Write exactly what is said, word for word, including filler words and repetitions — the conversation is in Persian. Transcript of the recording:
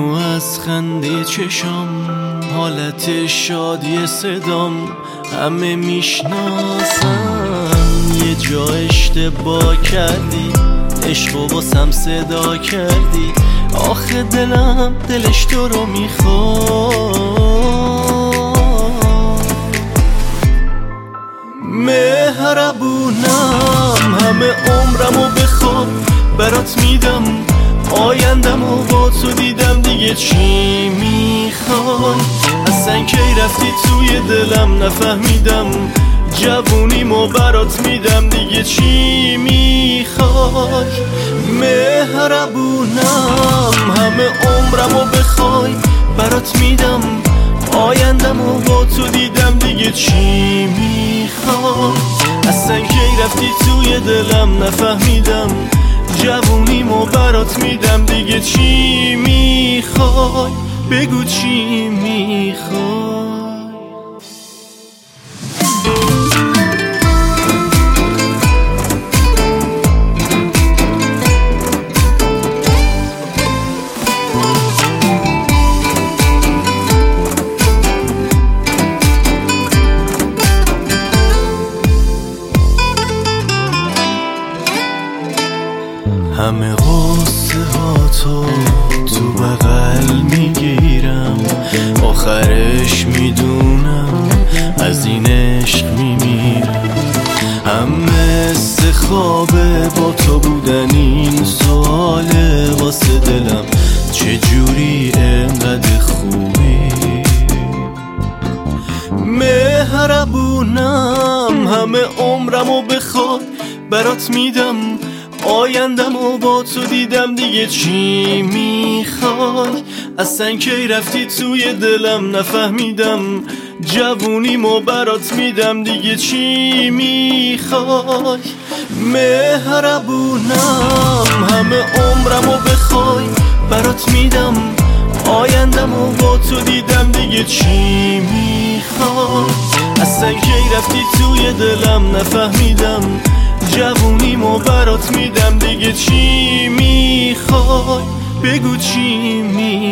هنو از خنده چشام، حالت شادی صدام همه میشناسن. یه جا اشتباه کردی، عشقو واسم صدا کردی، آخه دلم دلش تو رو میخواد. مهربونم همه عمرمو بخواد برات میدم، آیندمو با تو دیدم دیگه چی میخوای؟ اصلا کی رفتی توی دلم نفهمیدم، جوونیمو برات میدم دیگه چی میخوای؟ مهربونم همه عمرمو بخوای برات میدم، آیندمو با تو دیدم دیگه چی میخوای؟ اصلا کی رفتی توی دلم نفهمیدم، جوونیمو برات میدم دیگه چی میخوای؟ بگو چی میخوای؟ همه غصه ها تو تو بغل میگیرم، آخرش میدونم از این عشق میمیرم. هم مثل خوابه با تو بودن این سواله واسه دلم، چجوری انقدر خوبی؟ مهربونم همه عمرمو بخواد برات میدم، آیندمو با تو دیدم دیگه چی میخوای؟ اصلا کی رفتی توی دلم نفهمیدم، جوونیمو برات میدم دیگه چی میخوای؟ مهربونم همه عمرمو بخوای برات میدم، آیندمو با تو دیدم دیگه چی میخوای؟ اصلا کی رفتی توی دلم نفهمیدم، جوونیمو برات میدم دیگه چی میخوای؟ بگو چی میخوای؟